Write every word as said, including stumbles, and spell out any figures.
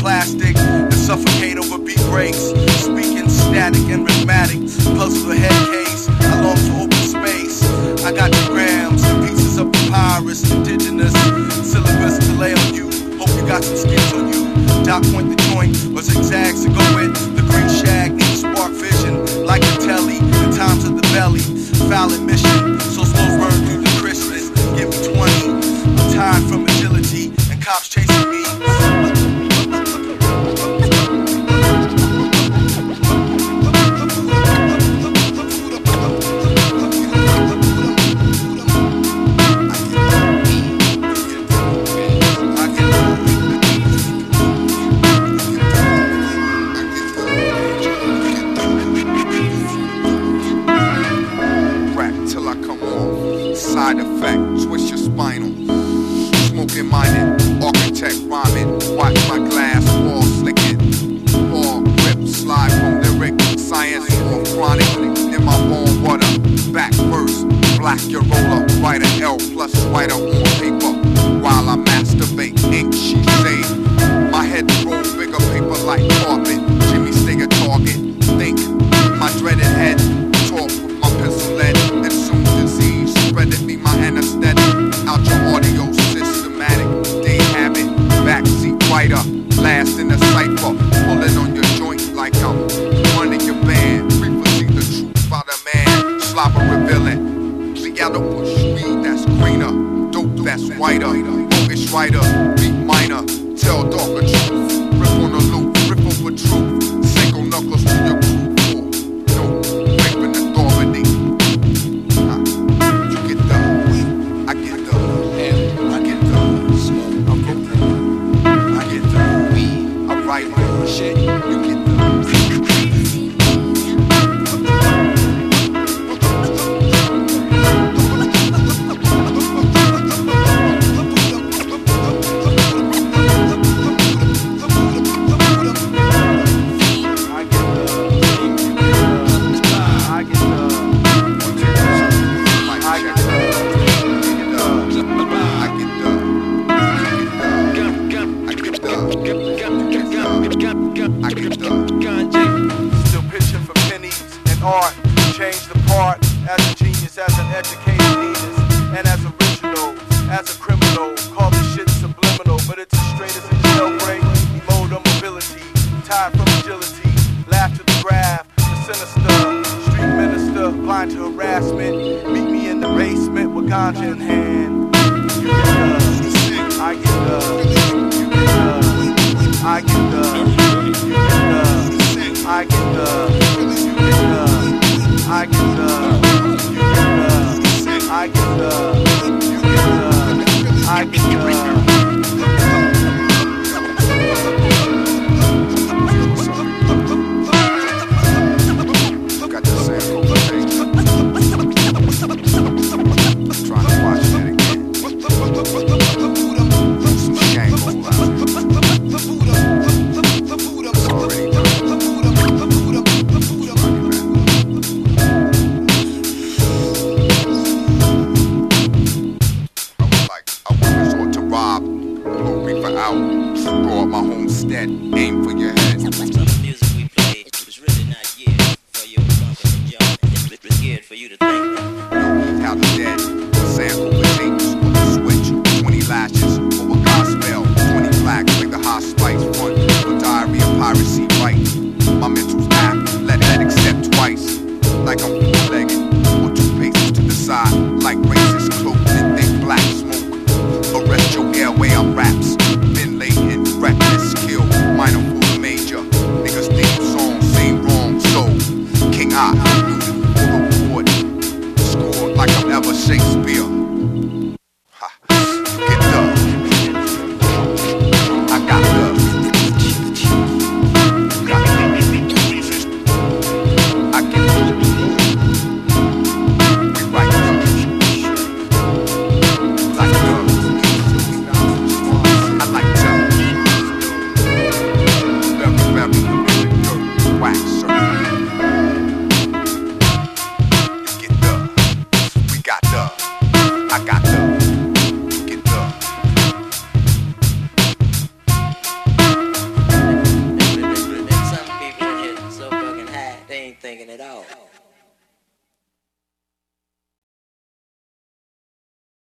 plastic and suffocate over beat breaks. Speaking static and rhythmatic, puzzle the head case. I long for open space. I got the grams and pieces of papyrus, indigenous syllabus to lay on you. Hope you got some skins on you. Dot point the joint or zigzags to go with. The green shag need to spark vision like a telly. The times of the belly, foul admission. So slow burn through the Christmas. Give me twenty. I'm tired from agility and cops chasing me. Side effect, twist your spinal. Smoking, mining, architect rhyming. Watch my glass wall slicking. Ball, rip, slide from lyric. Science or chronic. In my bone water. Back first, black your roller. Write an L plus writer on paper. While I masturbate, ink she say. My head roll bigger paper like carpet. Jimmy stay a target. Think, my dreaded head. Talk with my pencil lead. And soon disease. Spreading me my anesthetic. Out your audio systematic. Day habit. Backseat writer. Last in the cipher. Pulling on your joint like I'm running your band. Frequency the truth by the man. Slobber revealing. See I don't push weed that's greener. Dope that's whiter. Bogus writer. Beat minor. Tell darker truth. Rip on the loop. Rip over truth. Single knuckles to your crew. No. Raping authority. Shit, you get the still pitching for pennies and art. Change the part as a genius, as an educated genius, and as original, as a criminal. Call this shit subliminal, but it's as straight as a jailbreak. Emotive mobility, tied from agility. Laugh to the graph, the sinister. Street minister, blind to harassment. Meet me in the basement with ganja in hand. You get the, I get the, you get the, I get the. I get the, you get the, I get the, you get the, I get the, you get the, I get the. Got the sample page. Trying to watch that again. Some shangle out it's already done. Out, grow up my homestead.